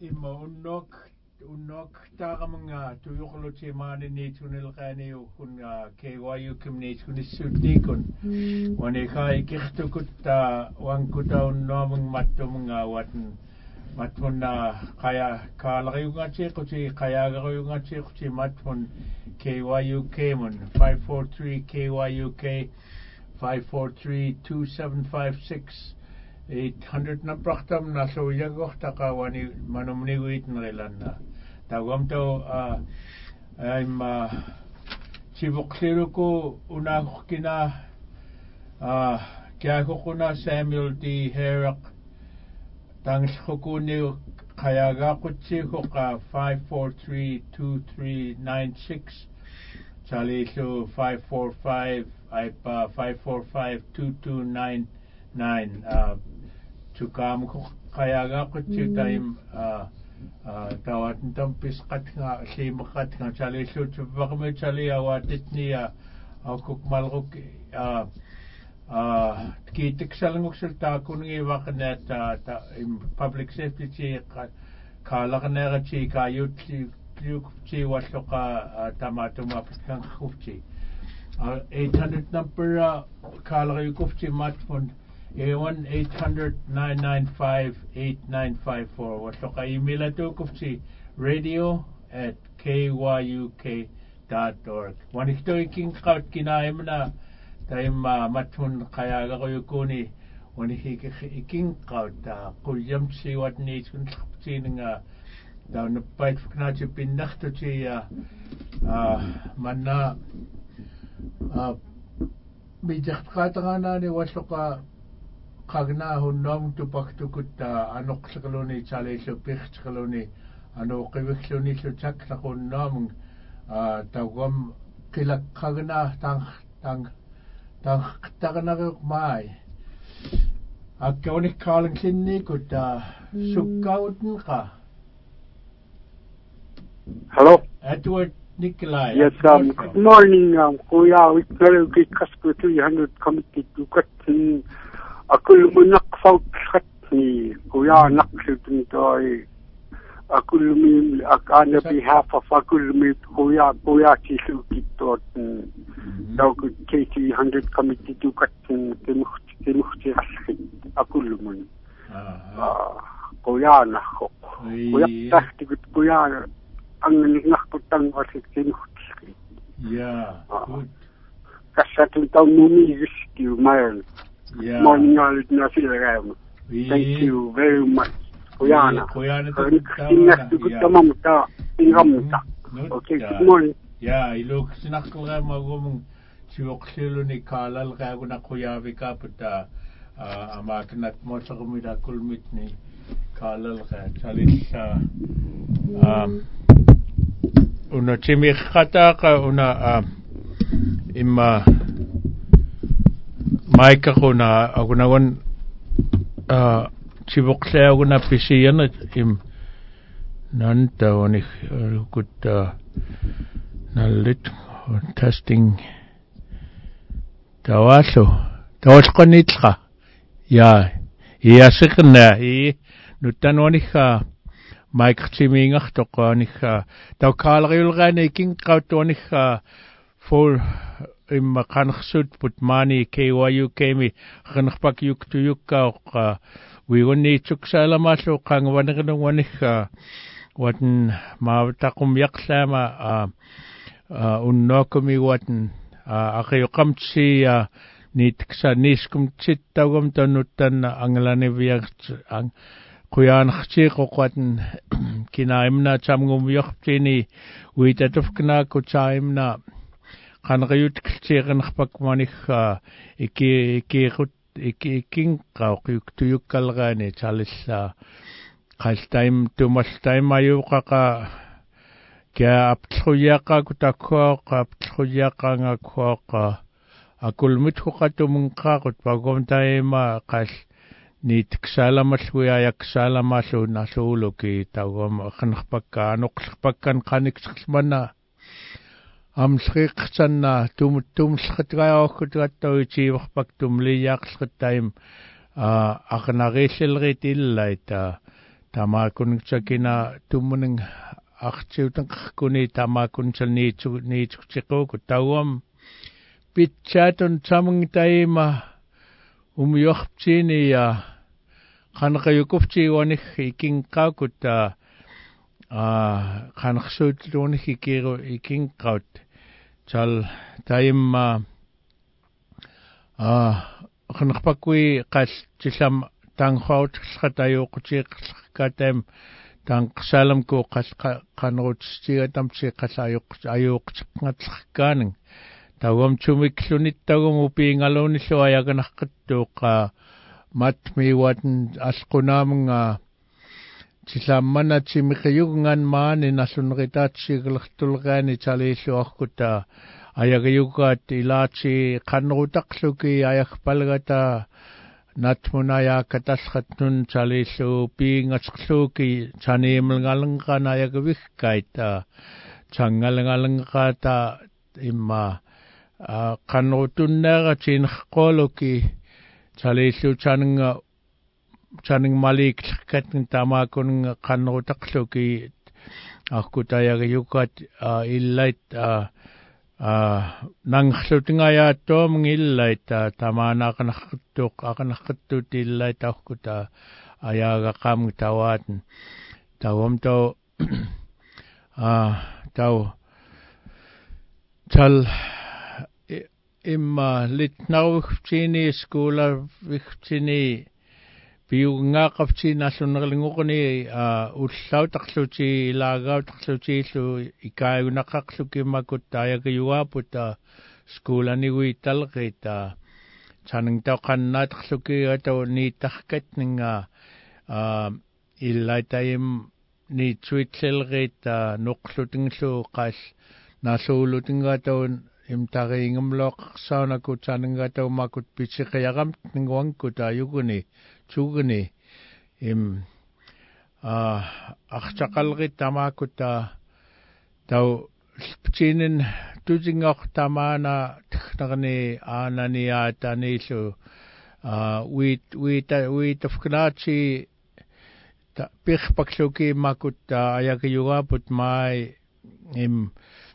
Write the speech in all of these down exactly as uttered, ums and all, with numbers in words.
imma unnok unnok taaramanga tuyuqluti maani niitunilqaani kunga K Y U kimniitunissutnikun wanika ikirtukutta wankuta unnoomung mattumunga watn matmunna qaya kaalariungatiquti qayaagaruungatiquti matmun K Y U K mun five four three K Y U K five four three two seven five six eight hundred naprachtam na soyagortaqa wani manumniguitnerilanna tawamto uh, I'm uh, chivoqliruku unaqkina uh, kiakukuna Samuel D. Herrick tangshukuni qayagaqutsikhuqa five four three two three nine six chalisu five four five ipa five four five two two nine nine uh, tukam qayagaqutsi time uh, uh, tawat tampis qatnga limqatnga chalisu tuvaqmi chali awatitniya awkuk malruk uh, uh kitiksalnguksul taakungi waqnata ta public safety chi kaalaqnera chi kayutli chi walloqa tamatuma piskan khufchi eight hundred number kaalaqikufchi matfun one eight hundred nine nine five eight nine five four walloqa emailatu kufchi radio at kyuk dot org waniktoiking qaut kinaimna taima matun qayagaquyukuni wanihikiking qauta quyamsi watni tunqtininga dawnapait fknachi pinnartuti uh manna uh bijaqtaqatanani walluqa qagna hunnom tupaktukutta anoqsaqluni chalisu piqchqluni anoqiwikluni lutaknaqunnom uh tawam qilaqqagna tang tang taqtaqnariuq mai akkaunik kaalan kinnikutta sukkautnqa. Hello, Edward Nikolai. Yes, um, good morning. Um, kuya wikal kikasku three hundred committee to cut akul munak faut khatni kuya naksutni toy akul min akana behalf of akul mit kuya kuya chisu kitot daw K T one hundred committee to cut timucht timucht akul mun ah kuya na ko kuya tahti kuya ang nakputang wasik timucht yeah good kasatun taw mumi rescue mayon yeah morning all na sila thank you very much Kuyana. Kuyana Kuyana. Okay, good morning. Yeah, ilok sinakla magumong siwoksiluni kalal kaya ko na kuyavi kaputa amakinat mo sa kumida kulmit ni kalal kaya chalis sa una chimikata ka una ima maika ko na ako na wan Chivoklea guna pisiyana im nanta onik kutta nalit testing tawasho tawasqanitqa ya yasikna i nutan onika mike chimingartoqanika tawkalriulgani kinqautonika for im qanqsut putmani K Y U K mi qanqpak yuktuyukka we woni chuksalamalu qangwanignu wanika watn maavtaqum yaqlama a unnokumi watn aqiyqamtsi nitksa niskum chittagum tanuttan anglani viagt ang quyanxchi qoqatn kinaimna chamngum yoqtini witatufkna kuchaimna qanqiyut qiqnaqpak manika iki iki iki king qauqyuk tuyukkalgaani chalissa qaltaim tumaltaim ayuqaqa kia aptluyaqa kutakhuaqa aptluyaqa ngakhuaqa akulmit huqatumunqaqut pagomtaima qal nitksaalamalluya yaksaalamallu nalluuluki tawam qanqpakka anuqlqpakkan qaniksqmana amsriqsanna tum tumsqatgaaqutgattauichiiverpak tumliyaaqlqattaim aqnarillilrit illaita tama kun chakina tumuning archiutang kuni tama kun chal ni chu ni chiko ku tawam pitchatun chamang taima umyochchini ya khanqayukufchi wanik iking qakuta a khanqsut wanik ikiro iking qaut chal taima a khanqpakui qal chilam tanghaut khatayuqchi katem tang salam ko qal qanrut stigatam chi qalayuq ayuq ngatlakan tawam chumikhlunit tawam upingaloni lo ayaganaqattuqa matmi watan asqunamnga chilamana chimiqyugan maani nasunritatsiglhtulgani chalilluarkuta ayagayugat ilachi qanrutaqluki ayakpalgata natmunaya katalqatnun chalillu pingatqluki chanimlngalngqana ayagavihkaita changalngalngqata imma qanrutunnaga chinqqoluki chalillu chananga chanang malik katng tamakun qanrutaqluki aqutayagayukat illait nangxlutingaya tom illait tamana qanaqtuq aqanaqtut illait aquta ayaga qam tawatan tawam taw taw chal imma litnawchini skoola vichini piunga qafchina sunnerlinguqni ullautaqluti ilaagautaqluti lu ikayunaqaqluki makutayagayuaputa skoolani uitalqita chanang taqannataqluki ataw ni taqkatninga illaitayim ni twitselqita nuqlutinglu qal nasulutinga taw imtaringumloq saunakut chananga taw makut pitsiqayagam ningwankut ayuguni chuguni im aqchaqalqit tamakuta taw pchinin tujingaq tamana tnaqni ananiatanilu wit wit wit afknachi piqpakluki makuta ayagayugaput mai im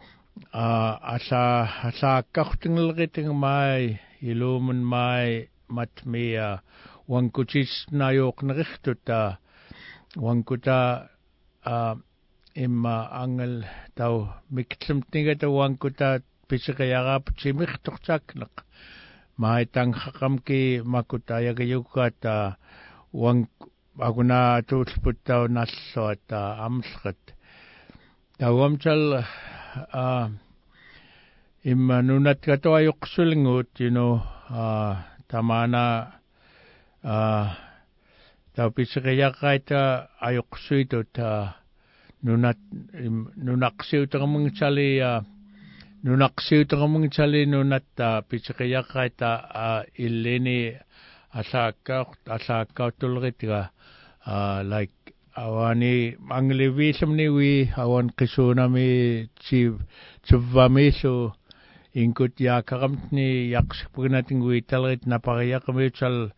asa asa kaqtinglqiting mai ilumun mai matmia wankuchis nayok nrikhtuta wankuta imma angal taw miktlimtnigata wankuta pisikayagap chimikhtuqchaknaq mai tanghaqamki makuta yagayukata wank aguna tulputta nalluata amlqat tawamchal Uh, imma nunat kato ayuqsulngut you know uh, tamana uh, taw pisikayaqaita ayuqsuitut uh, nunat im, nunaqsiutangamung chali uh, nunaqsiutangamung chali nunat uh, pisikayaqaita uh, illini asakka asakkautulgitga uh, like awani anglivismni wi awan qisunami chi chuvamisu inkut yaqaqamtni yaqsipugnatingui talrit napariaqamichal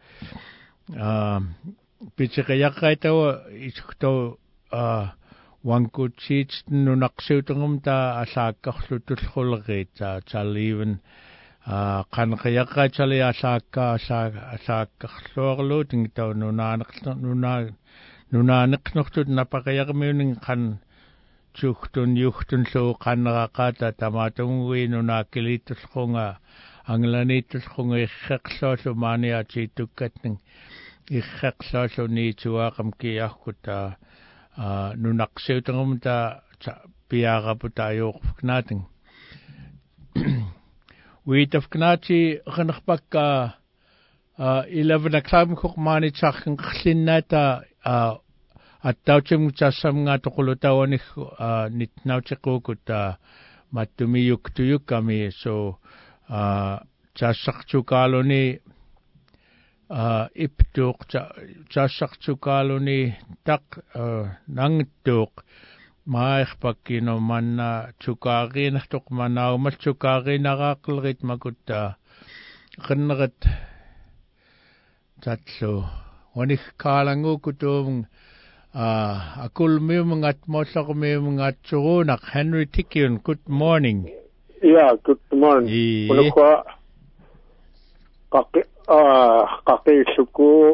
pichiqayaqaitawa isukto wankutsit nunaqsiutungumta asaaqqarlutulqulqita chaliven qanqayaqachali asaakka asaakkarluarluuting taw nunaanaqlu nuna nuna niqnortut napaqayaqmiuning qan chuhtun yuhtun lu qanraqata tamatungui nuna kilitulqunga anglanitulqunga iqqeqlluallu maaniati tukkatning iqqeqlluallu niituaqam kiarkuta nunaqsiutungumta piaqaputa ayuqfknating uitafknati qanarpakka eleven o'clock kuqmaani tsarkin qlinnata attauchim tsasamnga toqulutawanik nitnautiqukuta mattumiyuktuyukami so tsassaqtukaluni iptuq tsassaqtukaluni taq nangtuq maaiqpakkino manna tukaaqinartuq manaumal tukaaqinaraaqilrit makutta qinnerit tatlu wanik kaalangukutuum Uh, akul mi mga mosak mi mga tsurunak. Henry Tikyun, good morning. Yeah, good morning. I... Kuno kwa kaki ah kaki suku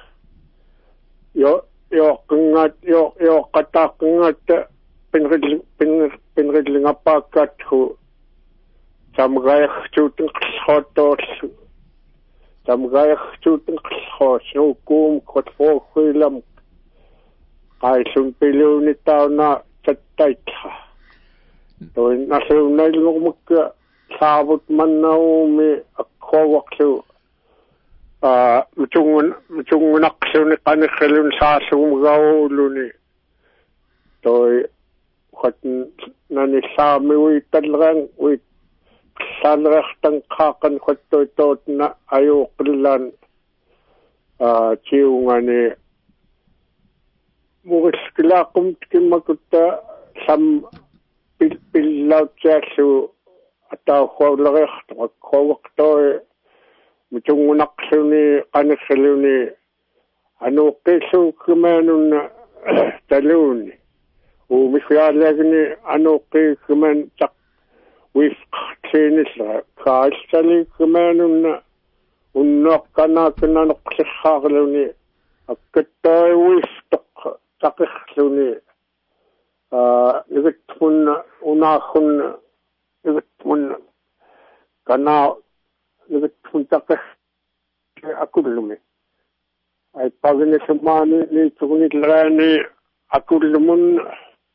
yo yo kengat yo yo kata kengat penredling pen penredling apa kat hu samgay chuting khotos samgay chuting khos no kum khot fo khilam ay sun pilo ni tao na chatay ka to nasa na ilong magka sabot man na umi ako wakso ah mutungun mutungun akso ni kanikilun sa sumgaw luni to khot na ni sami wi talrang wi sanrah tang kakan khot to to na ayo kilan ah chiungani Muris kila kum tikim makuta sam pil pillaw tsasu ataw khawlagh khawakto mutungunak suni kanikiluni ano keso kumanun taluni o mikhyalagni ano ke kuman tak wis khtinis khastali kumanun unnok kana kana nokhagluni akta wis takikhluni ah nigtmun unakhun nigtmun kana nigtmun takik akulumi ay pagni samani ni tugni lani akulmun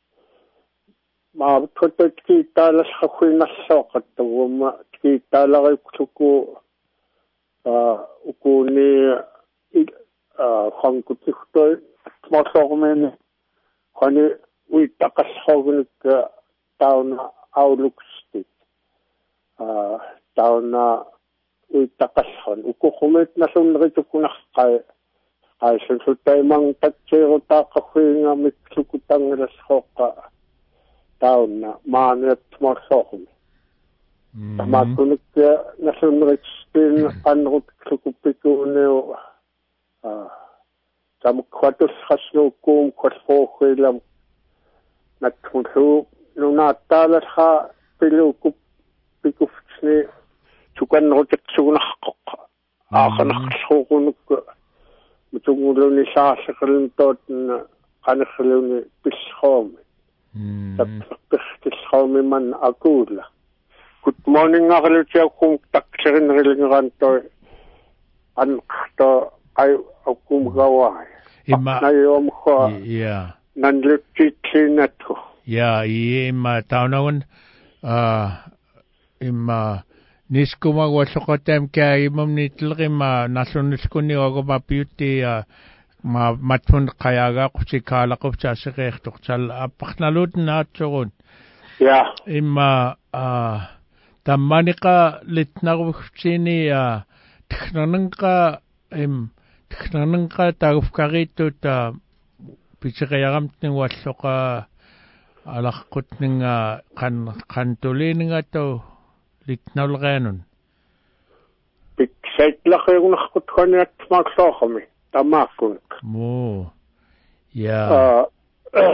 ma thotot ki talas khwina soqat wama ki talagay kuku ah ukuni ah khangkutikto Mosogmen, Honey, we took a sovereign down outlook state. Uh, down, uh, we took a son. Ukukumet na sun ritukunak kay, ay susutay mang tatsero takawing a miksukutang rasoka down na manet mosogmen. Tamakunik na sun ritukunin anrut sukupiko uh, Sam kwatus hasno kum kwatfo khilam natkhulu nuna talas ha pilu kup pikufni chukan rotek sugna khaq akhana khsugunuk mutungulo ni saasakhlun tot kanakhluni pishom tapkhishom man akula good morning akhalu cha kum takchirin rilingan to an to ay akum gawai ima nayom kho yeah nanluti tinato yeah ima taunawon ah ima niskuma wasokotem kaya imam nitlima nasunniskuni ogo mapiuti ma matfun kayaga kusikala kupsa sikh tuksal apaknalut na tsogon yeah ima ah tamanika litnagufsini ah teknanka im teknanka tagufkarito ta pichikayagamtning wasoka alakutning kan kantulininga to litnalganun piksait lakayong nakutkan at magsokami tamakun mo yeah uh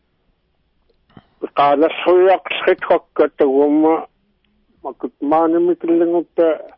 kala suyak sikhok katuma makutmani mitlingut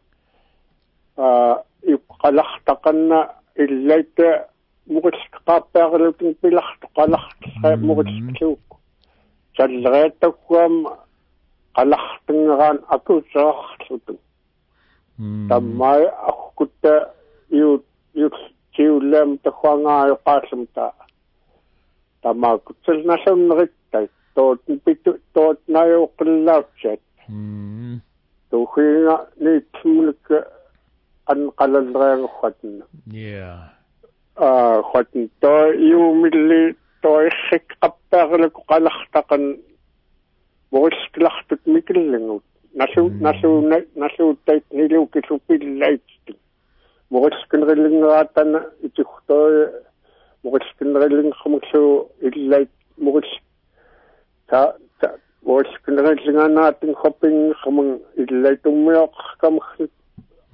uh iqalaqtaqan illayta muqisqaappaaqalutin pilaqtaqalaq muqisquk challeetakwam qalaqtingaan akusaarlutun tammai akkutta yu yu tiulam takhwanga qaasumta tamakutsil nasunnerittai toot pitu toot nayo qillautchat tuhinga niitmuluk an qalalreang khatna yeah ah khatn to yu milli to khik apparle qalaqtaqan boisklartut mikillingut nasu nasu nasu tait nilu kisupillait boiskinrillingaatan itukhto boiskinrilling khumsu illait bois ta ta boiskinrillinganatin khopping khumung illaitummiaq kam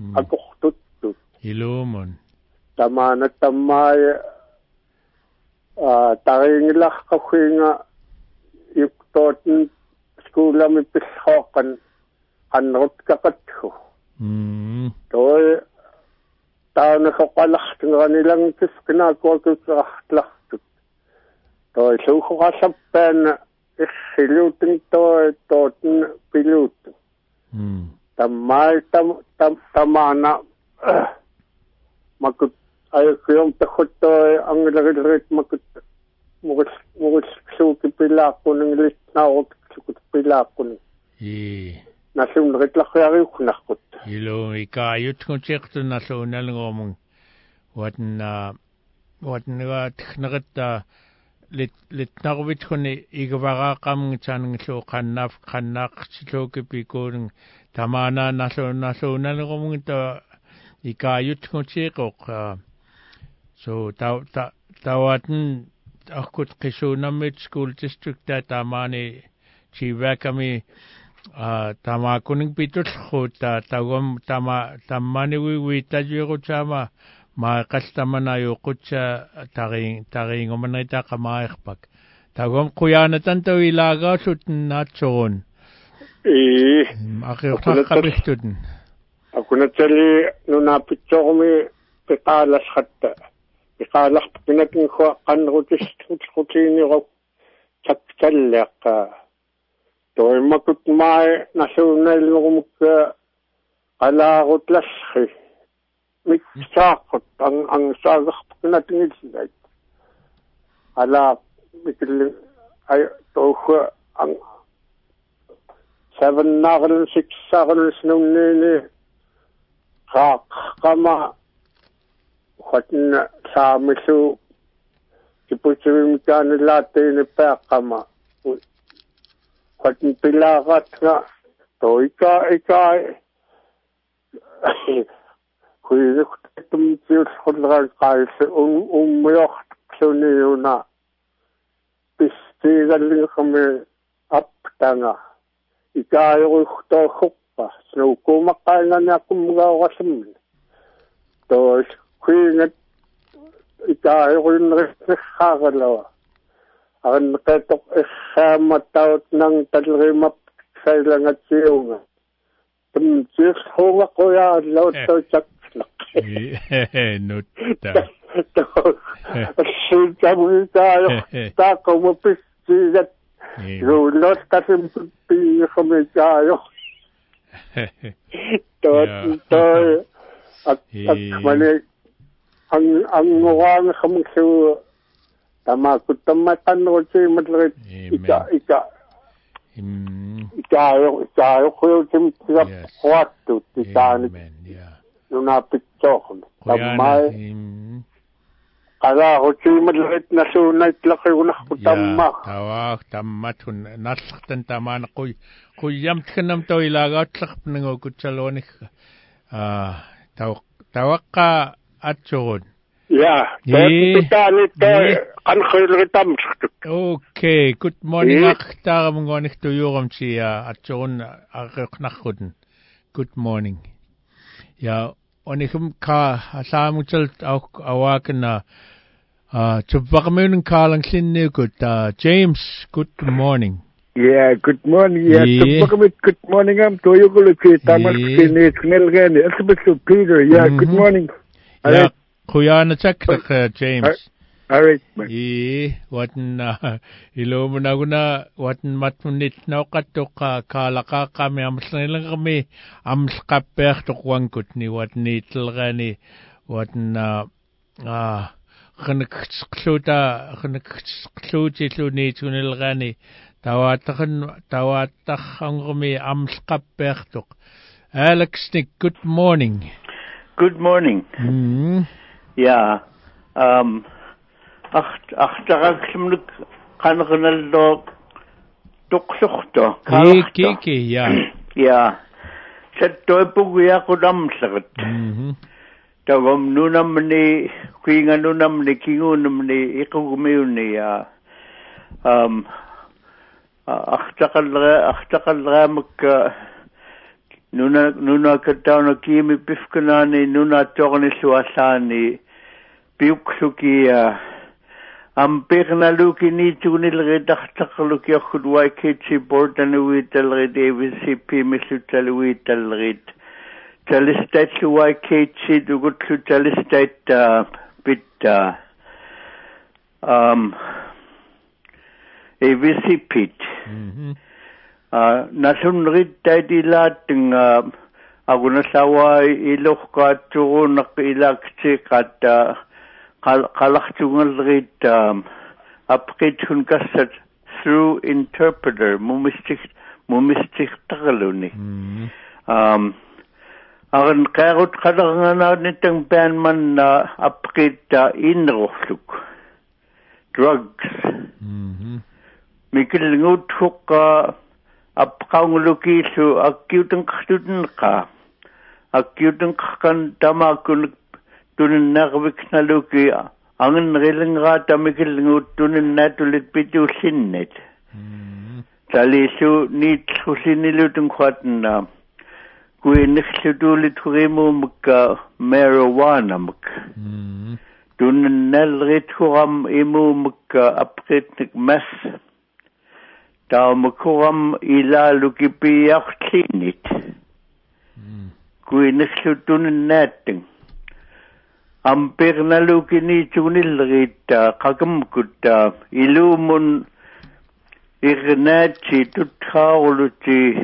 akuhtut ilumon tamana tamay ah taringilaqquinga yuktootn skuulami pillooqan anrutkaqathu mm toi taanasoqalartinganilang kisqinaakuakuserartlartut toi suuqoqassappaana issiluutin toi tootn piluut mm tammai tam tam tamana makut ayukyom takhutoi anglagirit makut mugus mugus suuki pilaaqun litnaawut sukut pilaaqun i nasum ritlaqiariuqnarqut ilo ikaayutnguteqtu nalluunalngormun watna watna tkhnerta lit litnarvitkhuni igavaraaqamngi taanngillu qannaaf qannaaqsiluuki pikuun tamana nallu nalluunalngormun ta ikaayutnguteqoq so ta ta tawatn akkut qisuunammit school district ta tamani chivakami ah tamakuning pitullu ta tagum tama tammani wi tajuruchama ma qastamana yuqutsa taring taringomanaita qamaerpak tagum quyanatan tawilaagaasut naatsoon i aqiuqqaqqapihtun akunatali nunapitsormi piqaalas hatta piqaalarpinakin khuwa qanrutistutqutiiniru taktallaqqa toimakut mai nasuunalnurumukka alaarutlasri mitsaaqut ang ang saagarpinatingillat ala mikil ay tohu ang seven nagal six nagal snunni qaaq qama khatna saamisu kiputsivim kaanalaatini paaqama khatn pilaqatna toika ika kuiqtum tiulqulral qaais um ummiortqsuniuna pistigalliqami aptanga ikaayoruxtooquppa snuukumaqqaanganiaqumgaorasimmi tois kuingat ikaayorunneriqaagalawa arnqeetoq issaamattaut nang talrimap sailangatsiunga tum tiusxuunga qoyaalauttau taklaq nutta sitamuikaayo taaqumappissiigat ruullottasim piiqamikaayo tot toi ak akmane ang ang ngorang khamsu tamakut tamatanrochi matrit ika ika ika ika khoyum tsap khwattu tisani nunapitsoqn tammai qala rochi matrit nasunait laqigunaqu tamma tawa tammatun nallqtan tamaan quy quyamtknam toilagaatlarpnangu kutsalonik ah taw tawaqqa atsurun ja totali toi qankhilritamstuk okay good morning aqtaramngonik tuyuramtia atsurun aqiqnarquten good morning ja onikum ka asaamutal awakna ah tubaqmenun kaalanglinnikut James good morning. Yeah, good morning. Yeah, tubaqmet good morning am toyuguluchi tamarkini snelgani asbatu Peter. Yeah, good morning. Yeah, kuyana takrak James. All right. E watna ilomunaguna watn matmunit nauqattuqa kaalaqa qami amsnelang kami amsqappeertuqwankut ni watni tlgani watna ah khnikqluta khnikqluti tunilgani tawataqan tawataqangmi amsqappeertuq Alex Nick, good morning. Good morning. Mm. Yeah. Um Acht achteraglimlik qanqnallo tuqsuqto Kiki kiki ja ja sattoipugia qudamslat mhm tagum nunamni kuinganunamni kingunamni iqugmiuni ya um achtaqalra achtaqalramak nuna nuna katawna kimi pifkanani nuna torni suasani piuksuki am pegnaluki ni tunil redachtaluki khudwai kitchi bordanuit alred A V C P misutaluit alred talistat luai kitchi dugutlu talistat bit um A V C P mhm ah nasun rid tadilat ng aguna sawai ilokka turunak ilakchi kata qalaqtungal rid apqithun kasat through interpreter mumistik mumistik tagaluni um agan qarut qadangana nitang ban man apqita inrohluk drugs mhm mikil ngut hukka apqangluki su akutang qtudun qa akutang kan tamakun tunin nagwik naluki angin riling rata mikil ngut tunin natulit pitu sinnet talisu nit husinilutun khwatna kuin nixlutulit hurimu mukka marijuana muk tunin nalrit huram imu mukka apritnik mas tau mukuram ila lukipiyak klinit kuin nixlutunin nating ampir nalukini tunil rita kakamkutta ilumun irnachi tuthauluti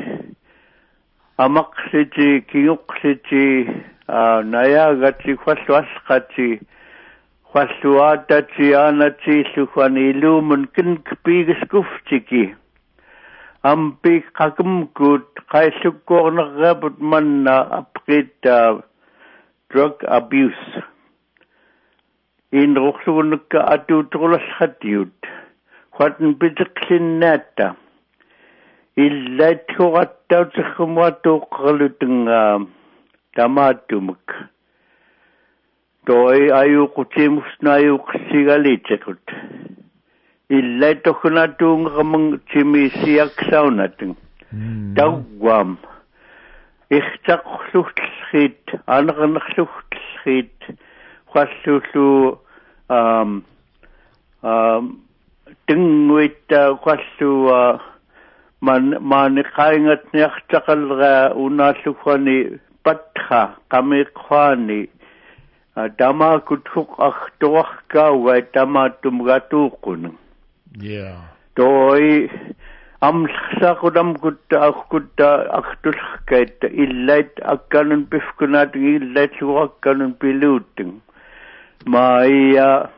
amaksiti kiyuksiti nayagati khwaswasqati khwaswatati anati sukhani ilumun kinkpigiskufchiki ampi kakamkut qaisukkornerraput manna apqita drug abuse in roxunka atutulas hatiut khwatn bitiklinnata illa thugatta tskhumatu qalutunga tamatumuk toy ayu qutimusnayu qsigalitekut illa tokhnatunga mang chimisiak saunatung dawam ikhtakhlukhit anaqnakhlukhit khwasulu um um tingwit khwasu man man qaingat niaqtaqalra unalukhani patha qamiqhani dama kuthuk akhtuqa wa tamatum gatuqun yeah toy am saqudam kutta kutta aktulkait illat akkanun pifkunat illat luakkanun piluting maya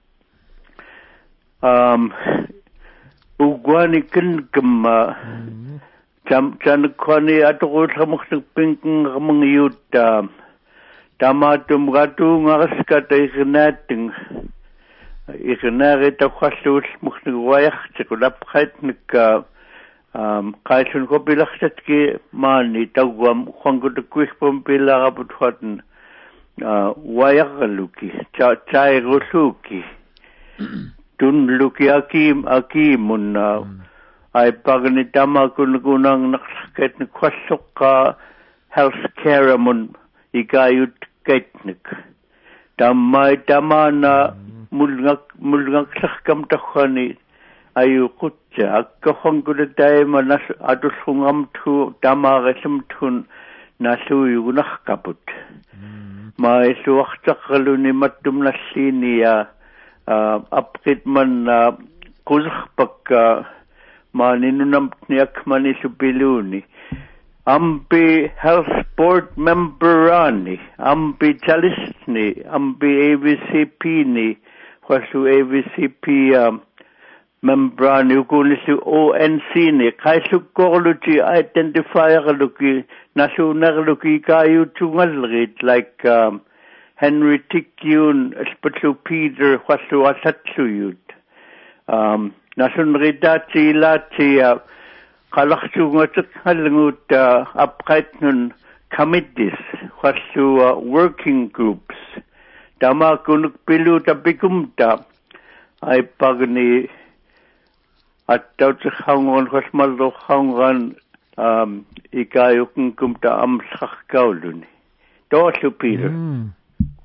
um ugwani kinkum jam jan khani atqul khamuk pinking ngamang yuta tamatum gatu ngaskata ignating ignare ta khwasul mukhni wayakh tkulap khatnik um qaishun ko bilakhtatki mani tawam khangud kwikpom bilagabut khatn wayagaluki cha chai rusuki tun luki akim akimun ay pagni tama kun kunang naksaket ni khwasukka health care mun ikayut ketnik tamay tamana mulngak mulngak sakkam takhani ayu kutja akkhongud taima nas adushungam thu tamagasum thun nasuyu nakhkaput mai suwaqtaqaluni mattum nassiniya apqit man quzkhpak maninunam niak mani supiluni ampi health board memberani ampi chalisni ampi A V C P ni khwasu A V C P membrani ukunisu O N C ni kaisu korluti identifier luki nasunar luki kayu tungalrit like um, Henry Tikyun Spatlu Peter khwasu asatsuyut um nasunridati lati qalaqsungatak halngut apqaitnun committees khwasu working groups tama kunuk pilu tapikumta ay pagni at tawthangon khasmal do khangan um ikayukun kumta am sakhkauluni to Peter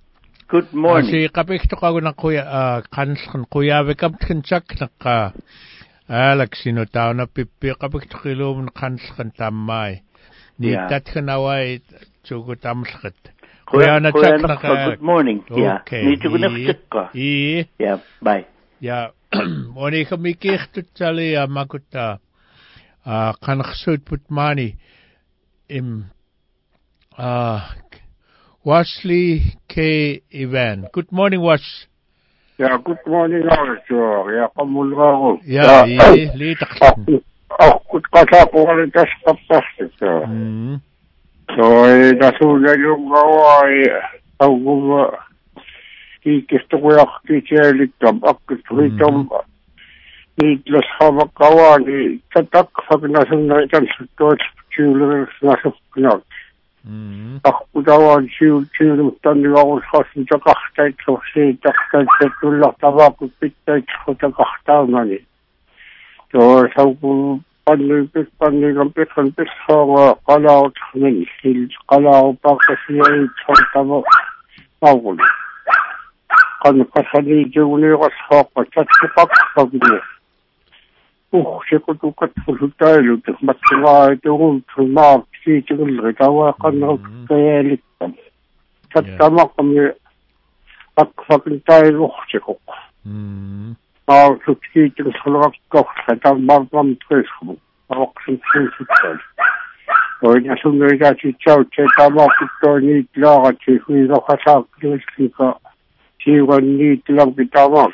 Good morning. Si kapik to kago na kuya kans kan kuya wekam tkinchak na ka. Alex sino tao na pipi kapik to kilo na kans kan tamay. Ni tat kanaway chugo tamskat. Kuya na chak na ka. Good morning. Yeah. Ni chugo na chak ka. I. Yeah. Bye. Yeah. Oni kami kichtut chali makuta. Ah kanaksut put mani im ah Wesley K. Ivan. Good morning, Wash. Yeah, good morning, also. Yeah, kamulga. Yeah, yeah, litak. Oh, good kasa po rin tas kapastik. Hmm. So, eh, nasunan yung gawa, eh, ang ikisto ko yung kichelikam, akitwitam, nidlas hamak gawa, ni tatak, pag nasunan itan sa tots, children, nasuknag. Ako dawan siw siw tandi ako sa kakhtay so si kakhtay sa tulak tawa ko pitay sa kakhtay mani. So sa ko panlipit panligampit panlipit sa kalaw ng sil kalaw pa kasi ay sa tawa pagod. Kan kasali juli ko sa pagkakat pagod. Oh, siya ko tukat sulutay luto matwa ito kung tumak si chungul tawa kan kaya litam sa tama kami pagfakin tayo siya ko ah suki chung sulak ko sa tama mam tres ko awak sin sin sin o na sunod ka si chao che tama ko ni tla ka si hui ka sa si ka si wan ni tla bitawak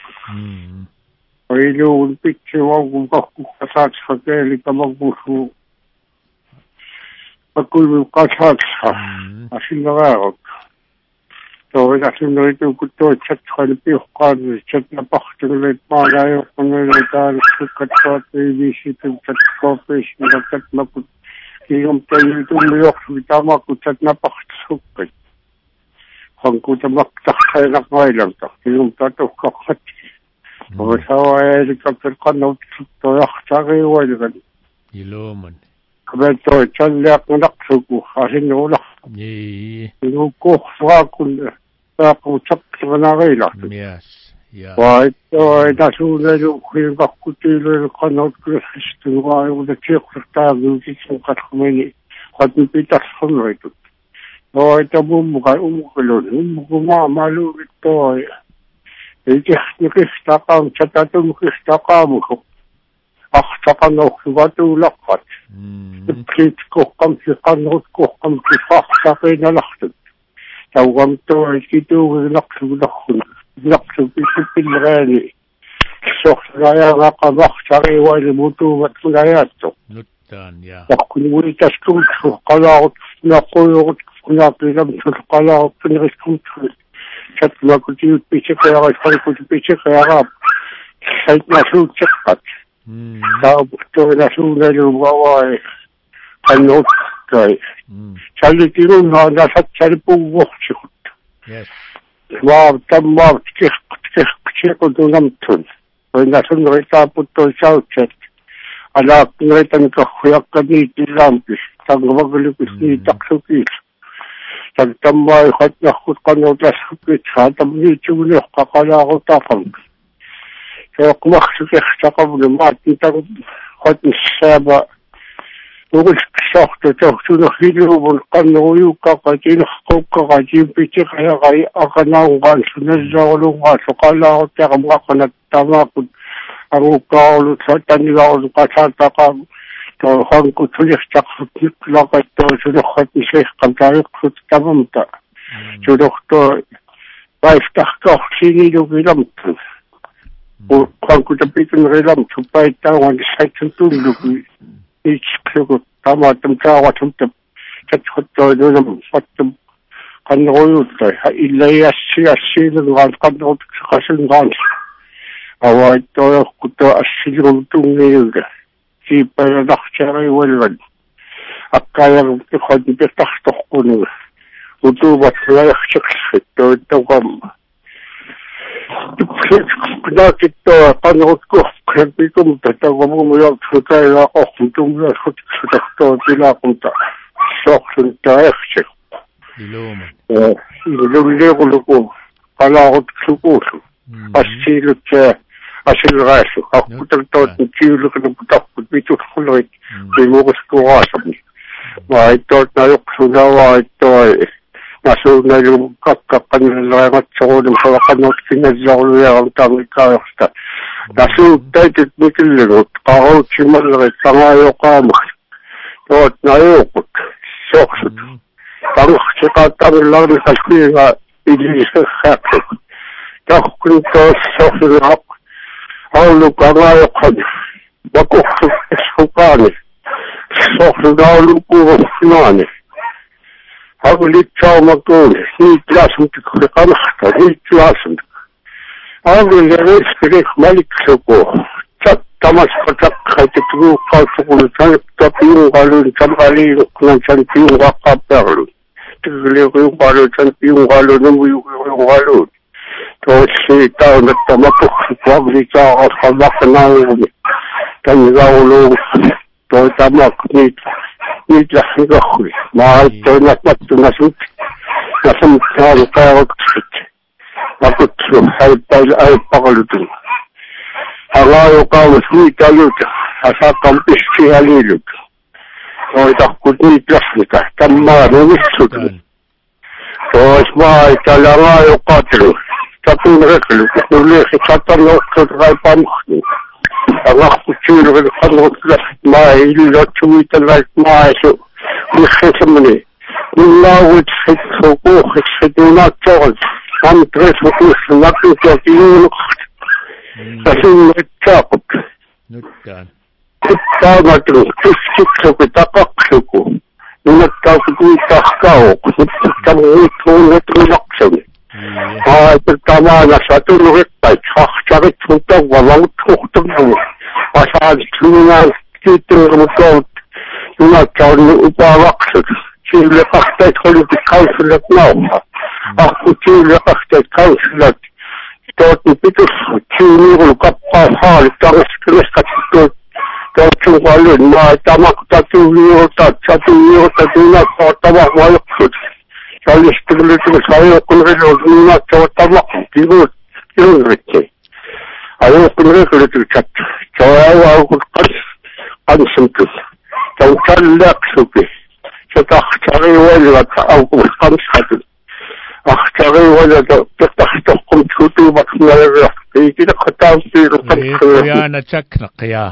Ilo picture wa kung kasat sa keli kamagbuso. Pagkulo kasat sa asin na nga. So, asin na ito kuto chat kalipi kan chat na paktulit malayo kung nilitan sukat sa T V C chat copies na chat na kut. Kiyong tayo ito miyok tama ko chat na paktulit. Kung kuta maktakay na kailang ta. Kiyong tato kakat. O sawa helicopter kan no to yachtari waligan. Iloman. Kabeto chalyak naksuku asin no la. Ye. No ko sa kun sa ko chap na gaila. Yes. Yeah. Wa ito dasu na yung kung kakutilo kan no kristo wa yung the check ta yung kitchen kat kumeni.Kat pitas kono ito. O ito bumuka umukulo. Umukuma malu ito. Iti nikistakam chatatum kistakam ko. Akhtakan no watulakat. Kit ko kam si kanot ko kam si fakhtake na lakhtat. Tawam to ito laksu lakhun. Laksu pisipilrani. Sok raya nga kamakhtake wali mutu matulaya to. Nutan, yeah. Akun wuli taskum so kalaot na koyot na pilam so kalaot pinriskum so. Chat na ko ti piche kaya ka ko ti piche kaya ka site na su check sa to na su na yung bawa ano kay sali tiro na na sa sali po wo yes wow tamma ti ti ko do nam tun so na su na ta po to sa chat ala ngaitan ka khuyak ka ni tilampi sa gawagli ko ni taksuki Tagtambay khat na khut kano tas khut sa tamni chuli kakala ko takam. So kumak suke takam de mati tag khat saba. Ugul sakto tak suno hidu bol kano yu kakatin ko kakatin piche kaya kay akana ngal suno jalo nga so kala ko takam kana tama ko ang ukaw sa tanigaw ka sa takam. So hang ko tulis tak sutik lakat to sudokhat ni Sheikh Kamtarik sut tamamta. Sudokto wife tak ko sini do gilam. O hang ko tapitin gilam supay tawan sa tutulog. Ich ko tama tamta watum tap. Chat to do nam fatum kanroyo to ilaya siya sino ngal kanro kasin ngal. Away to ko to asigro tungi si para nakchari walwan akaya ko di taktok ko no uto wat la chik to to kam Kudakit to panot ko kasi kung tatawa mo mo yung sutay ako kung tumula sutak to tila kung ta sok sun ta eksik Iluman ilumile ko luko alaaqut sukuusu assiilut asilraasu aqutaltoot tiuluqnuputaqqut mitullurit pimuquskuaasami maittoot nayoqsunaawaittoai nasuunalum kakkaqqanilleraqatsoqulum sawaqanut kinallarluyaram taamikkaajorsta nasuuttaitit mikillugut qaruutsimallerit sangaayoqaamaq toot nayoqut soqsut tangsiqaattamillarni qalqiinga ilisaqaq taqkuntoos soqsunaaq aulukangaayoqan wakuqsut isquqaani soqsunaulukuurunaani Agulitsaumakuun, niitlasumtikuriqamaqta, niitlasumtik. Agullerisqirik maliksuku, tattamasqataqqaitituuqqautsuqulutan, tapiunqaluun, tamqaliinuqnan sanpiunqaqqaappearluun. Tikiliqiunqaluun, sanpiunqaluun, namuyuqiunqaluun. Toossi taunattamakuqsiku agulitsaaqasqamaqnaaruumi. Tangauluun, toitamaq niitla. Niitlasniqarrui maalittuunaqmattunasut nasamtaaluqaaruksit makutlu haippail aippaqalutun hangaayoqaamus niitaluta asaqqam istialilut toitaqkut niitlasnika tammaanuuissutun toismaai talangaayoqaatlu tatunreqlu nuleeqi tatannoqqut qaipamaqni Agakkutsiilukin kannutlas maa illotsumitalait maasu mikhisamani nullaawit sitsukuukhit situnaatsoqat amtresmukus nakkiukiunuqat asinnuitsaaqut Nuttaan Ittaamatru kiskitsuki taqaqsuku nunattaakutiitahkaauq nuttammuittuunnetrunaqsami Aitamaana satunuriqqait haqsarit hutawwa manguttuqtuqtumu asaatlunaan kiittirumuttuut nunattaunni upaavaqsut siilleqartait qoluti kaunsulat nauqa aqu siilleqartait kaunsulat tootni pitussut siuniirulu kappaa haalit tangaskinesqattuut tootsunqalun maa tamaq-tatuuliurutaat satuuliurutat nunattaottavaqmayoqsut Sallistikulutuk sayoqulriluut nunattaottavaq tibuut yunritti ayoqulrilutuk chat sawaawaagut qas qansumtuk tawtallaaqsuki sataqtariwallat awqus qansqatut aqtariwallata taqtaqtum tutubat nalirraq tiikida qataamtiiru qansqatut Yaana chaknaqiya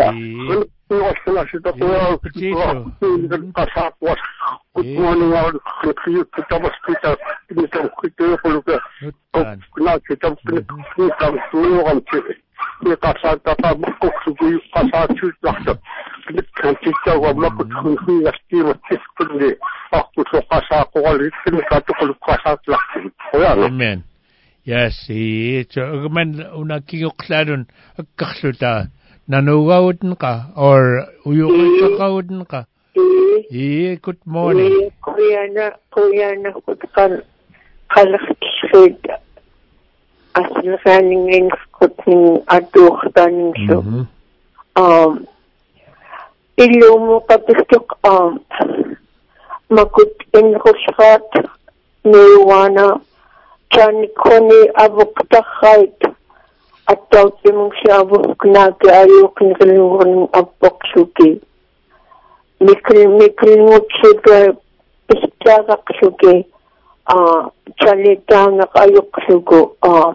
Good morning, all the country, Thomas Peter, Peter, Peter, Peter, not Peter, Peter, we got out of our book to be passed out to doctor. The country of Mako who is still differently. Akuto Pasa, all it can got to pass out. Amen. Yes, it's a man unakiyokladun, a kaksuta. Nanugawin ka or uyukawin ka. Eh, good morning. Kuya na, kuya na kutkan kalakit asalakaning kutning aduhtaning so. Um, ilumo kapistok um makut inrushat niwana chanikoni avuktakait at tawtimong siya avuknaki ayukin kalungan avuksuki. Mikil mikil mutsuga istagak suge ah chalita ayok sugo ah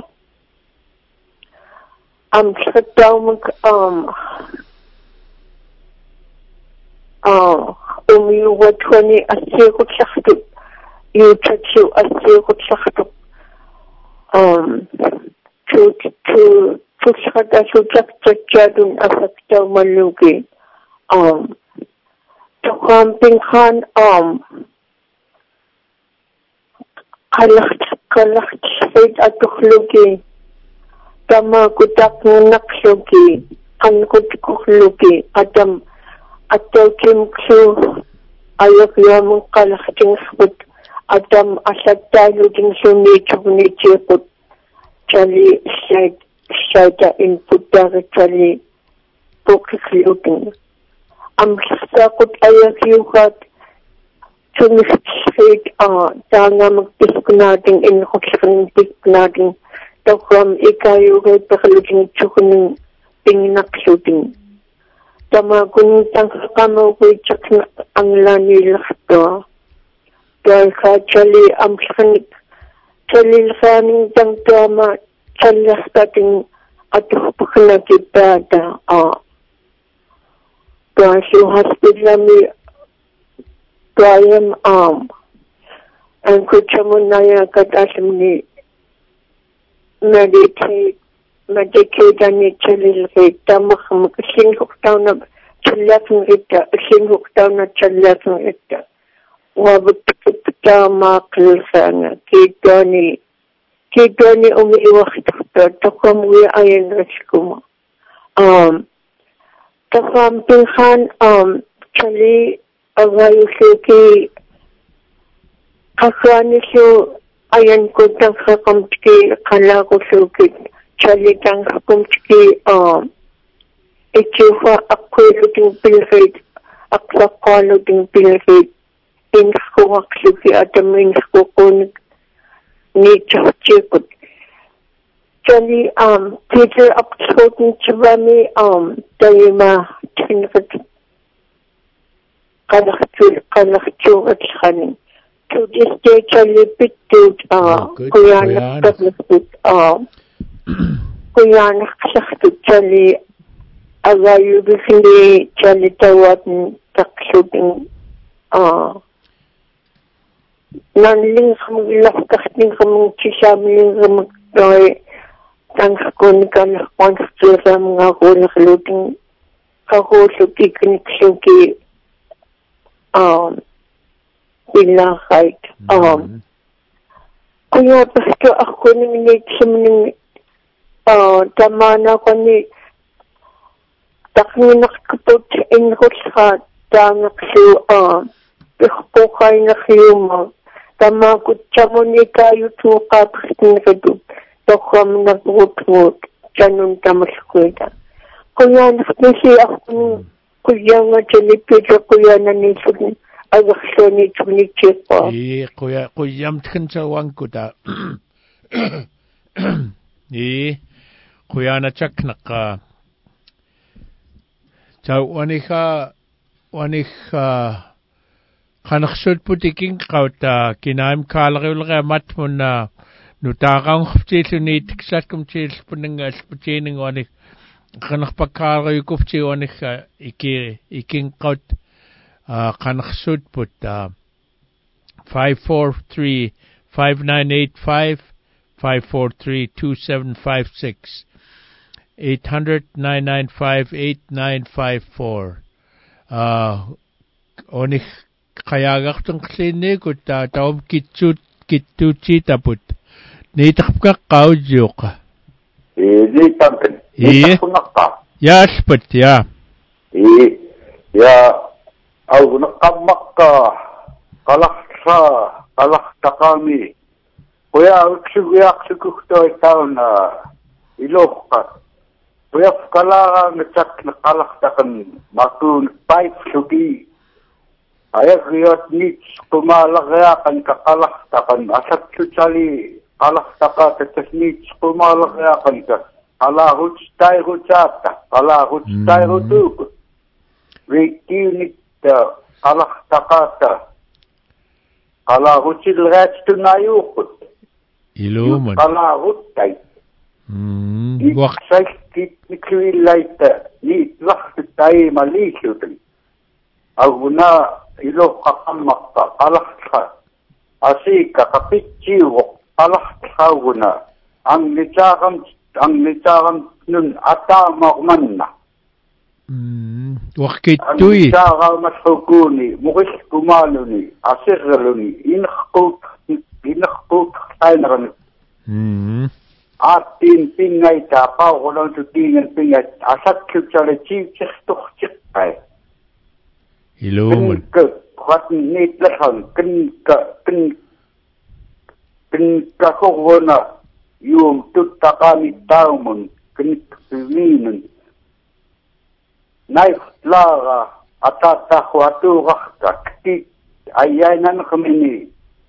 am sataw mag um ah umiyuwat ko ni asikot sakto yutachu asikot sakto um to to to sakta sujak chadun asaktaw malugi um Tukamping kan um kalak kalak sakit at tuklugi tama kutak ngunak sugi an kutuklugi atam ataw kimksu ayak yamong kalak tingskut atam asat tayo ding sumitsuk ni chikut chali side side input dari chali pukiklugi Am sakut ayak yukat tumisrit a tanga magtiskunating inhoksakang tiskunating takram ikayugay pakaluging tsukuning pinginaksuting. Tama kung tangkakamaw ko'y tsak na ang lani lakto. Dahil ka tsali ang sakanik tsali lakaning tang tama tsali lakating atupak na kipada a. Dahil yung hospital mi Brian Arm. Ang kutsa mo na yung katasam ni meditate, meditate ni chalil kita, makasinhok daw na chalakang kita, sinhok daw na chalakang kita. Wabot kita makalsana, kita ni, kita ni umiiwak kita, takamwi ayan raskuma. Um, takampinghan, um, chali, agayo ki kakani siyo ayan ko tang kakamtiki kala ko sukit chali tang kakamtiki um ichiwa akwelo ting pilhit akwakalo ting pilhit insko aksuki atam insko konik ni chachikot chali um Peter apsotin chibami um tayima tinkat kalaktul kalaktul at kanin. To this day, kalipit to kuya nakakapit kuya nakakapit kali agayo hindi kali tawat taksuting nanling kamagilak kasting kamang chisamling kamagdoy tangkakon kalakwan sa mga kulakluting kakusuki kiniksuki um bilakay um kaya basta ako nang nagsimning uh tama na ko ni takni nakapot in ko sa tangak so uh ko kay na kiyuma tama ko tamo ni kayo to kapastin ka do to kam na butut kanun tamas ko ita kaya nakasi ako kuya nga jalipid kuya na nisod agakso ni tunichip po. Eh, kuya, kuyam tkan sa wangko da. Eh, kuya na tsak naka. Sa wanika, wanika, kanaksod putiking kauta, kinaim kalakil ka mat mo na, nutakang kupchil ni tiksat kumchil punangas puchining wanik, kanakpagkarayo kupchil wanik iki, iking kaut, Uh, kanaksud put uh, five four three, five nine eight five, five four three, two seven five six, eight hundred, nine nine five, eight nine five four. Uh, onik kayagak tong klinik ut uh, taom kitchut kittuchi taput. Nitak ka kaudyo ka. Eh, nitak. Nitak ka. Yes, but yeah. Eh, yeah. Au nakamak ka kalaksa kalakta kami kuya uksuya uksukuto itaw na ilok ka kuya kala ngecak na kalakta kan makun pipe sugi ay kiyot nits kumalagya kan kakalakta kan asat suchali kalakta ka tetes nits kumalagya kan ka ala huts tay hutsata ala huts tay hutuk rikinit kalah takata kalah ucil rat tu nayukut iluman kalah utai hmm wak sakit nikwilaita ni lah tai malisutri aguna ilo kakamakka kalah ka asika kapitchi wak kalah kauna ang nicakan ang nicakan nun atama manna Hmm, wakit tui. Ang saka masukuni, mukis kumaluni, asiraluni, inakut, inakut tayo na kami. Hmm. Atin pingay tapaw, walang tutingan pingay, asat kutsa chip chik tuk chik ay. Iluman. Kin ka, kwat nit lahan, kin ka, kin, kin ka kukuna, yung tutakami tao mon, kin piminin. Naik lara atata kuatu rakta kti ayay nan kami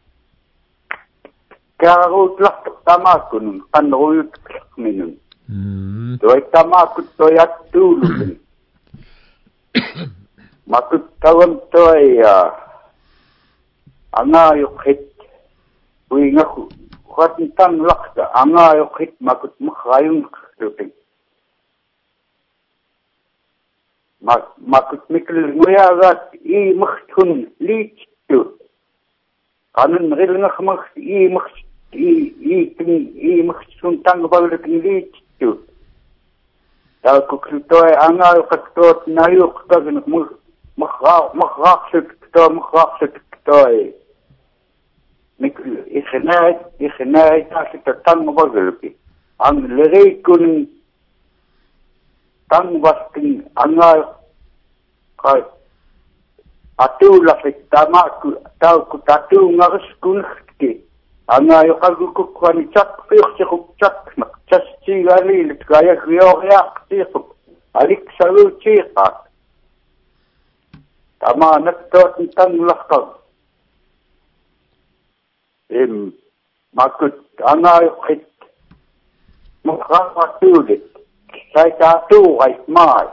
karut lah tamakun panruyut minun toy tamakut toy atulun makut tawam toy anga yukit uinga khatintang lakta anga yukit makut makhayung luting makut mikil nguyagat i makhtun lichtu kanun ril nga khamaks i makht i i i makhtun tang balutng lichtu ta kuktoy anga yuktot nayuk tagin makha makhaksit to makhaksit toy mikil ikhnay ikhnay tasit tang balutng ang lere kun tang basting anga kai atu lafik tama ku tau ku tatu ngaris kunki anga yo kagu ku kwani chat pir chuk chat mak chas chi gali lit kaya kriyo ya qtiq alik salu chi qat tama nakto tang lakab em makut anga yo khit mukha tulit sai tatu ai mai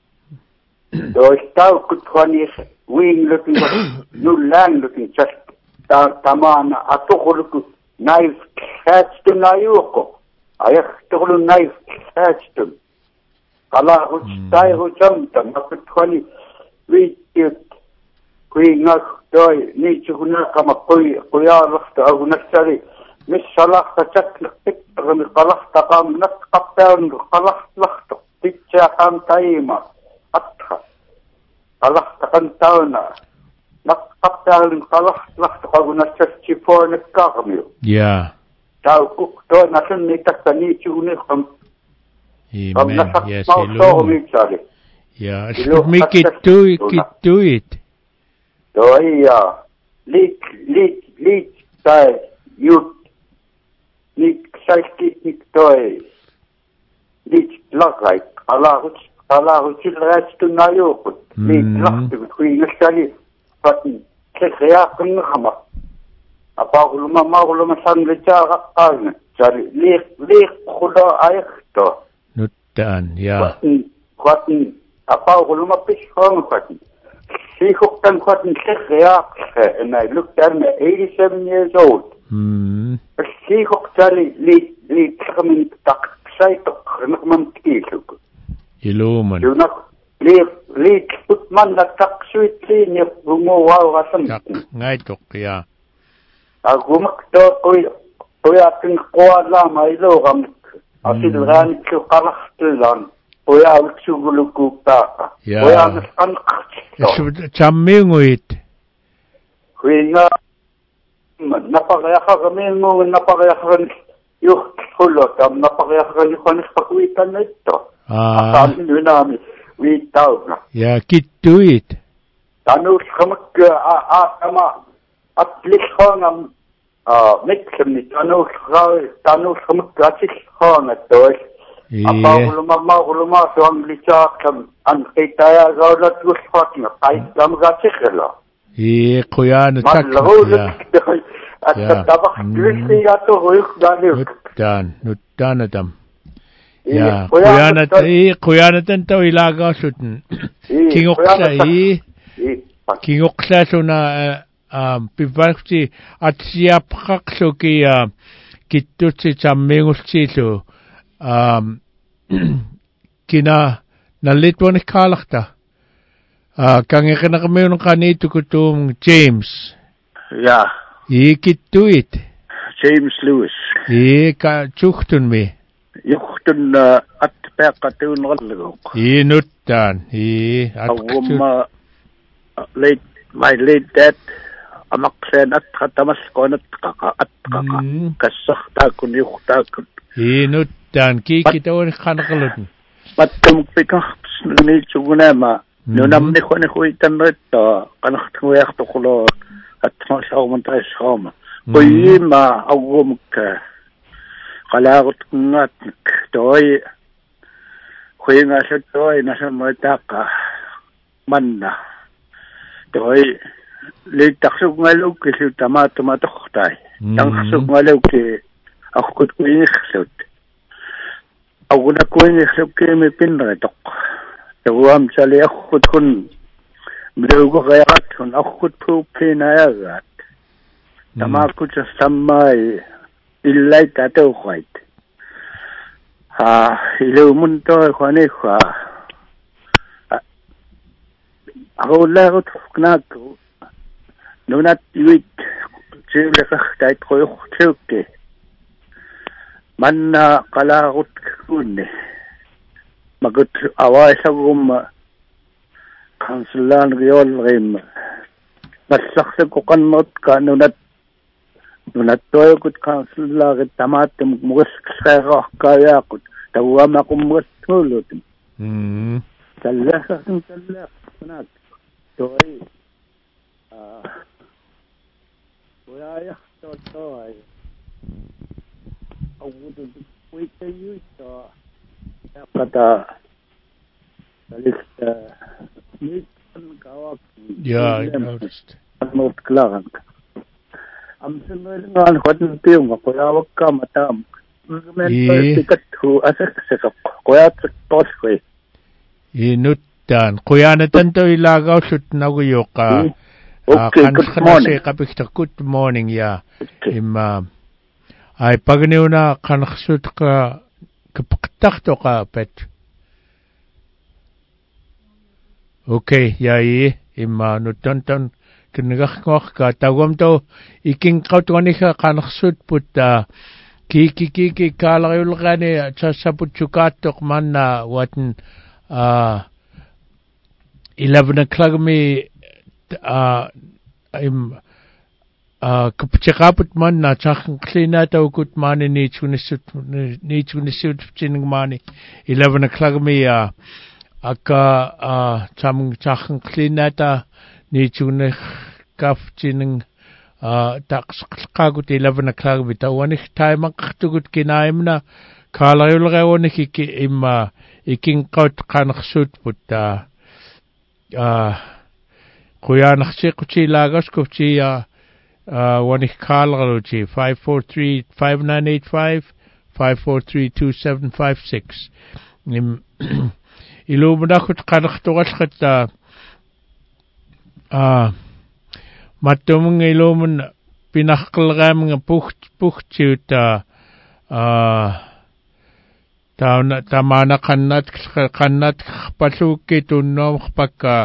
Doi tau kutwani wing looking new land looking just tamana atokhuluku knife catch to nayuko ayak tokhulu knife catch to kala uchtai hucham tamakutwani we it kui nak doi ni chuna kama koi koya rakhta agunasari mis salah kacak tik rami qalah taqam nak qatan qalah lakhta tikcha kam taima atha Allah takan tauna nakaptalin kalah lah takaguna church for nakkamyo yeah tao kuk to nasun ni takani chuni kham amen yes hello yeah make it do it do it do ya lik lik lik tai you lik saiki lik toy lik lakai Allah Allah uchil rastu nayokut lik laktu kui ngasali patin kekaya kengama apa ulama ma ulama sanreja qaqan jari lik lik khuda ayakto nutan ya qatin apa ulama pishon patin si khoktan qatin kekaya and I looked at me eighty-seven years old hmm si khoktali lik lik khamin tak sai tok khman tikiluk iluman li li utman na taksuit li ni bungo wa wasan ngai tok ya agumak to koy koy atin ko la mai lo gam asil ran ku qalahtulan koy al chuguluku ta koy an an chamminguit koy na napagaya kagamingo napagaya kan yu hulo tam napagaya kan kan pakwitan nito ah nami we tau ya kit do it tanu khamak a a kama atlik khonam a mikni tanu khaw tanu khamak atlik khona toy apa ulama ma ulama so am licha kam an kitaya gaulat rusfatna ai kam gachikhla e qoyan tak ya at tabakh lisi ato hoyuk dani dan nutan adam ya qoyanat e qoyanatan to ilaga sutn kingoksa e kingoksa suna um pipakti atsiap khaksoki kitutsi chammengulsilu um kina nalitwan kalakta ah kangekena kami kanito kutum James ja e kituit James Lewis e ka chuktun me yuktun at pekatun ngalgo e nutan e awma late my late dad amaksen at khatamas konat kaka at kaka kasakta kun yukta kun e nutan ki kitawan kanakalun matum pikah ni chugunama no nam ne khone khoitan retta kanakhtwe yakto kholo at mashaw mantai shama qoyima awumk qalagut ngat toy khoyinga toy nasam mataqa manna toy le taksuk ngalo ke su tamato matokhtai taksuk ngalo ke akut kuikhsut aguna kuikhsut ke me pinra tok tawam sali akut kun mrugo gayat kun akut pu pinayagat tamakut samai illai tato khait ha ilu munto khane kha agula gut knak nunat yuit chile khait khoy khtuke manna qalagut kunne magut awai sagum kansulan riol rim masakse ko kanot ka nunat nunat toy kut kansulan git tamat mugus khara kaya kut tawama kum mustulut mm sallah sallah sunat toy ah ويا توي أود ويتيوتا قطع لست ميكن كواك yeah I noticed not كلاغن أم سنغان خدن تيوم ويا وكا متام من تكت هو أسك سك ويا تطوي ينوتان قيانة تنتو إلى غوشت نغيوكا Okay, good morning. Good morning, yeah. Im ay pagniw na kanaksut ka kapaktakto ka pet. Okay, yeah, im nutantan kinagakok ka tawam to iking kautwani ka kanaksut put kiki kiki kalagayul gani sasaput chukatok man na watan eleven o'clock me uh im uh kapchakaput man na chakang klina ta ukut mani ni chunisut ni chunisut chining mani eleven o'clock me uh aka uh cham chakang klina ta ni chunih kaf chining uh taks kagut eleven o'clock bita wani time aktugut kinaim na kalayul gawon ki im iking kaut kanaksut puta uh Kuya naksi kuchi lagas kuchi ya wanik kalgaluchi five four three five nine eight five five four three two seven five six. Nim ilu mudakut kanak tugas kata ah matumung ilu mun pinakkalgam ng pucht puchtuta ah Tauna tamana kanat kanat pasuki tunnom pagka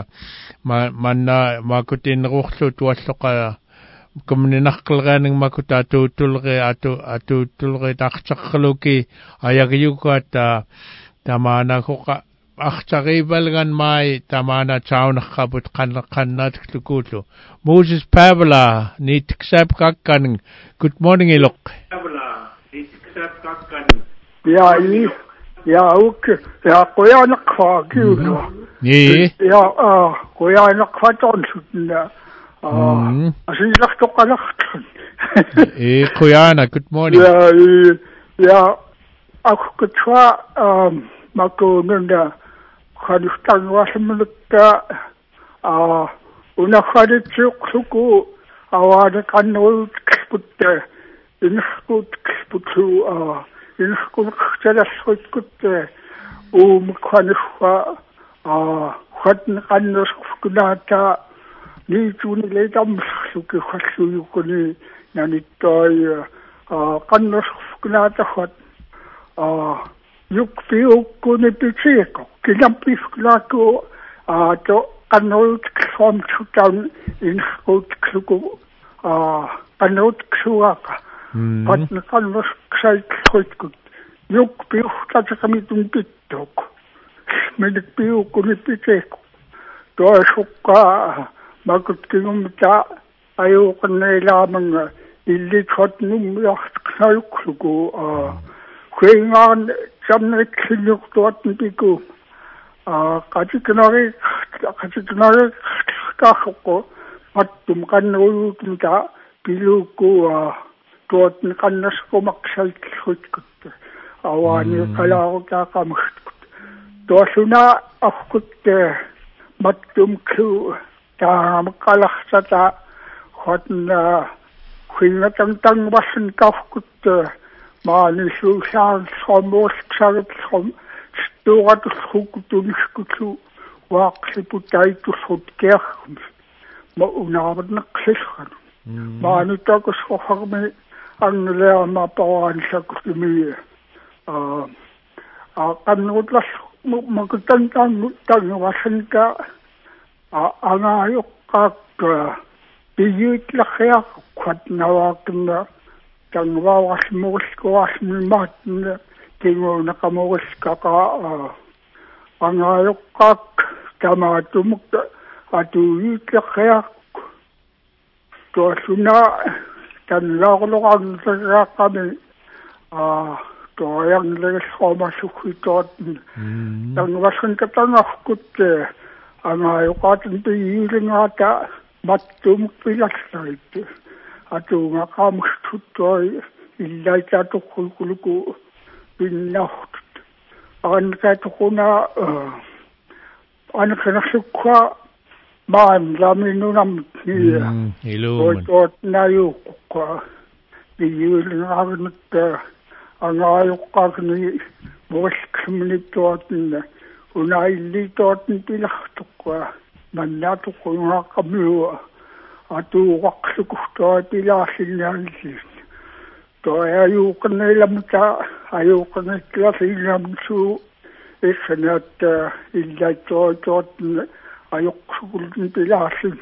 manna makutin rukhlu tuwasloka kumninakkalga ng makuta tutulge atu atu tulge takchakluki ayagyuka ta tamana kuka akchagibalgan mai tamana chauna kabut kanat kanat tukutlo Moses Pavla ni tiksap kakkan. Good morning ilok Pavla ni tiksap kakkan. Ja, i, ja, ook, ja, koya nakwa, kiuno. Nee. Ja, ah, koya nakwa tonsun, ah, asin lakto ka lakton. Eh, Koyana, good morning. Ja, i, ja, ako kutwa, um, mako nunda, khanistan wasamulukka, ah, una khaditsuk suku, awada kanol kspute, inskut ksputu, ah, inskun khtelas kutte um khanishwa ah khatn kannos kunata ni tuni le dam suki khasu yukuni nani toy ah kannos kunata khat ah yuk piu kuni picheko kinampi sklako ah to kanol ksom chutan inskut ksuku ah kanot ksuaka Pat nakalmas ksay ksoykut. Yuk piu tata kami tung pitok. Minik piu kunipitek. Doa suka magut kinumita ayo kanay lamang ilikot nung yacht ksayukluko. Kaya nga samnay kinyuk tuat nipiko. Kasi kinari, kasi kinari kakako. At tumkan nulutumta pilu ko tuot na kanas ko maksaytkut kut awani kala ko kakamkut to suna akut matum ku ta makalahsata hotna khina tang tang wasen kafkut maani suusaan somos xagat som storat khukutun skutlu waaqsiputaitu sutkeah ma unavat naqsishan maani takus khoharme anglea ma pawan sakutimi a a kanutlas makutang tang tang wasen ka a angayokak biyut lakhya khat nawakna tangwa wasmos ko wasmat tingo nakamos ka ka angayokak tamatumuk atu lakhya to suna tan laglogan sa kami a to yang le soma sukhitot tang wasan ka tangakut angayokatun tiyilingata mattum pilasait atu ngakamustutoi illaita tukulkuluku pinnaht anka tukuna anka sukha man laminunam ni ilum tot nayu ko diyilingagnut angayokakni boskmni totna unailli totni pilahtukwa mannatu kunga kamua atu waqsukuhtoa tilasinalsi to ayuqanilamta ayuqanitlasilamsu isanat illaitoo tootna ayuqsukulun tilasin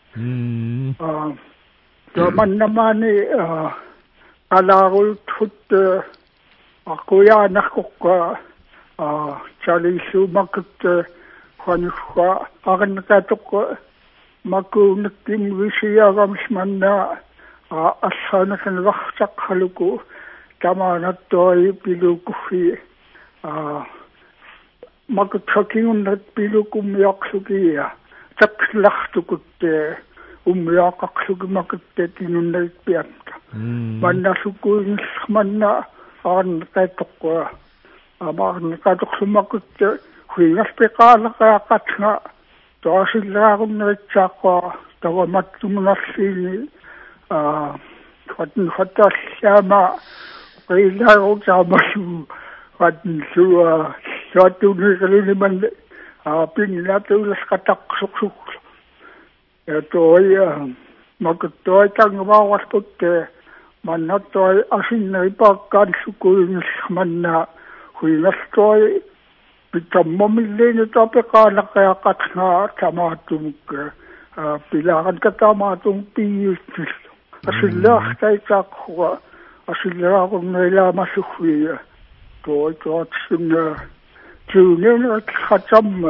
to mannamani alaarultut akuyaanakukka chalisu makut Kwanifwa akan katok makunakim wisiyagam smanna asana kan waksak haluko tamanat toy pilukufi makutsaking unat pilukum yaksukiya taklahtukute umyakaksuki makutte tinunay piyanta manna sukuin manna akan katok akan katok sumakutte Huigas pekala kaya katna tosilagum na tsaka tawa matumulasini ah katin hatas sama kailago sama su katin su satu ni kalini man ah pinatu las katak suk suk ito ay magtoy tang bawas putte manatoy asin na ipagkan sukuin man na huigas toy Pitamamilin ito pekala kaya katna tamatung pilakan ka tamatung piyus. Asila kay kakwa asila kung naila masukwiya. To ito at sina tunin at katam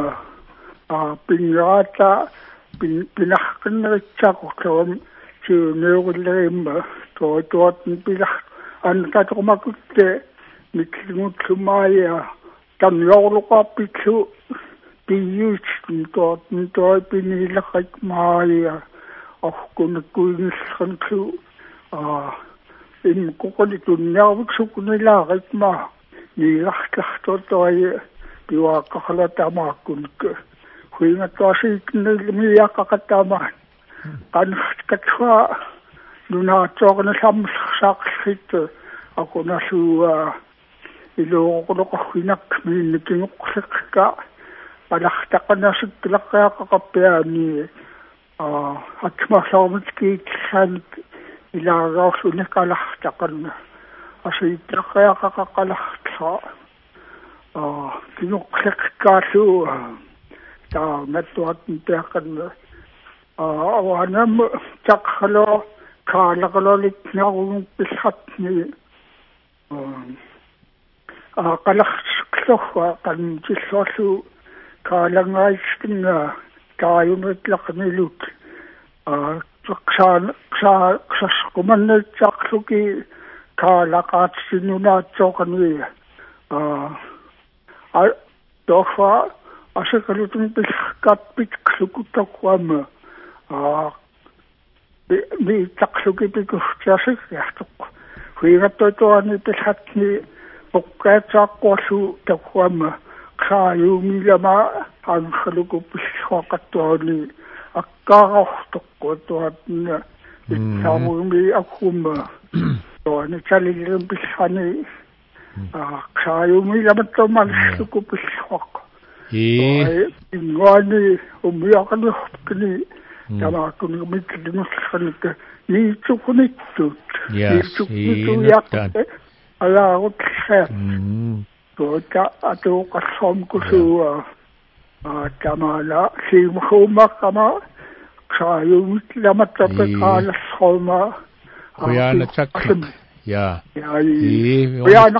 pinrata pinakan na tsako kawam tunin to ito at pinak ang katumakutte miklimut sumaya Tan lolo ka pichu piyus nito nito pinilakay maya ako kung nagkulinis kanto ah in ko ko dito niya ko kunilakay ma nilaktak to toy piwa kakalata kun ko huwag to si kinilimiya kakataman kan katwa nunato ko na samsaksit ako na suwa ilo ko ko hinak ni tinuksak ka palakta ka na sitlak kaya kakapya ni at masamit san ilagaw sunikalakta ka na asi itlak kaya kakakalakta tinuksak ka su ta natuat nitakan na awanam takhalo kalakalolit na kung pisat ni kalaksklofa kan jisosu kalangaysin na tayo natlaknilut saksan sa saskuman na saksuki kalakat sinunatso kani tofa asakalutung piskat piksukutakwam mi saksuki pikustasik yastuk huigato to ani pisatni Pagkatsakosu takwama kayo milama ang halugupis wakatoni akkaarortoqqu tuatna itsaarumi akkumma tuani chalilum pissani aqsaayumi lamattomalluku pissuaq ee ingani umiaqanerpkini tamaakuni mitlinussanik niitsuqunittut niitsuqnituyaqqe alaarutssaat tuota atuuqassoom kusua tamala siimhuumaqqama aqsaayumit lamattapeqaalassooma kuyana chaklik ja ee kuyana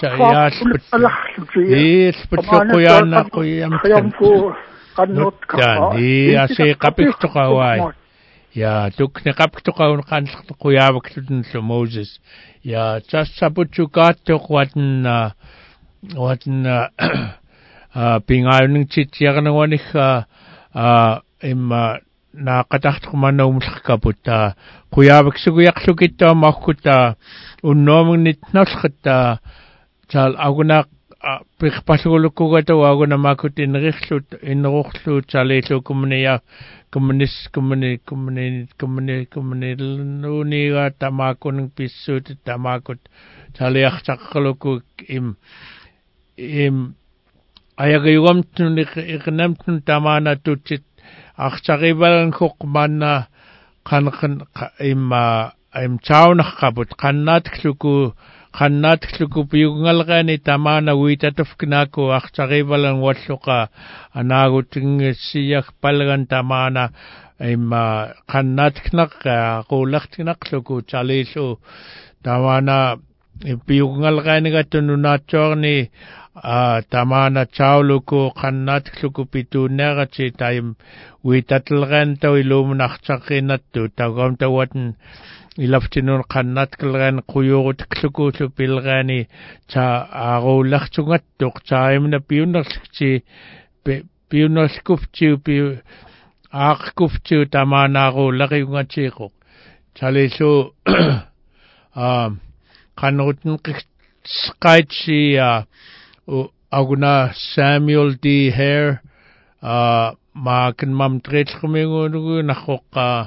ee spitlo kuyana kuyam kannotkaa ee ase qapiktoqawai ja tukne qapiktoqaun qanlq kuyavaklutun Moses ja tassaputsukaattoq watna watna pingaayuning chitiarnawaniga imma naaqataqtuqmanna umlqkaputta kuyavaksuguyaqlukittaa mahkuta unnoomnitnalqatta tal aguna piqpallugulukugata aguna makutinriqlut inruqlut talilu kumniya kumnis kumni kumni kumni kumni nuniga tamakun pissut tamakut taliaqtaqluku im im ayagayumtun iqnamtun tamana tutsit aqchaqibalan kuqmanna qanqan imma im chaunaqaput qannatluku qannatluku piungalqani tamana witatufknaku aqchaqibalan walluqa anaagutingsiyak palgan tamana imma qannatnaq qulaqtinaqluku chalilu tamana piungalqanigatununatsorni tamana chauluku qannatluku pitunerati taim witatlgan tawilumunaqchaqinattu tagomtawatn ilaftinun qannatkalgan quyurutkluku pilgani cha agulaqchungattuq chaimna piunerlchi piunerskufchi pi aqkufchi tamana agulaqiungatiqo chalisu um qannutn qaichi aguna Samuel D. Hare uh, ma kan mam tretskmingu nakoqa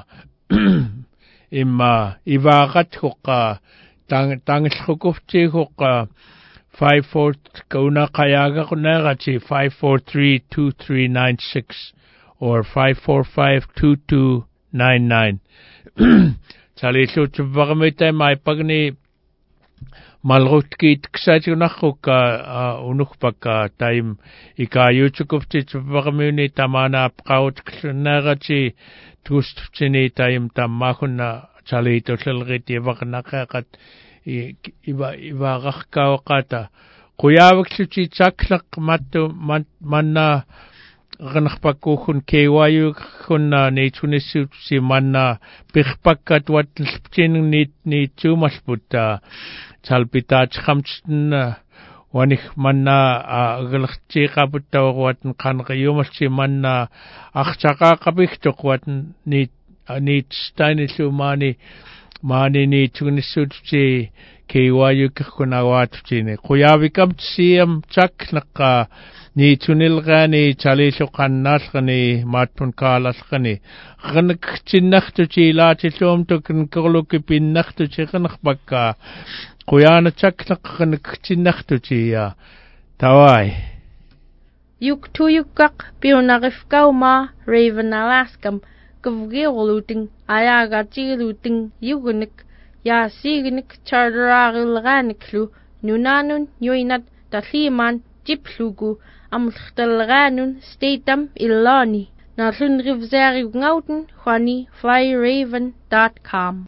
imma ivaaqat hoqa tang tangslukufti hoqa five four kauna qayaga qunagati five four three two three nine six or five four five two two nine nine chalisu tubagmita mai pagni malrutkit ksachunakhuka unukpaka time ika yuchukufti tsupakamuni tamana apqaut knagati tustchini time tamakuna chalito selgit yavaqnaqaqat iba iba gaqawqata quyavaksuchi chaklaq mattu manna ganaqpakukhun kewayu khunna neitunissu si manna piqpakkat watlpchin nit ni chumalputta salpita chamtna wanik manna aglachtiqaputta watn qanqiyumalchi manna aqchaqa qabiktoq watn ni ni stainissu mani mani ni chunissuchi kewayu khunawatchini quyavikamtsiam chaknaqa ni chunilgani chalisu qannalqani matpun kaalalqani qanqchinnaqtuchi laatilumtu qanquluki pinnaqtuchi qanqpakka quyana chaknaq qanqchinnaqtuchi ya tawai yuktuyukkaq piunaqifkauma Raven Alaskam kavgiuluting ayagatiluting yugunik ya signik chardaragilganiklu nunanun yuinat taliman jiplugu amlchtalganun statam illani na llunrifzeri ngauten Juani flyraven dot com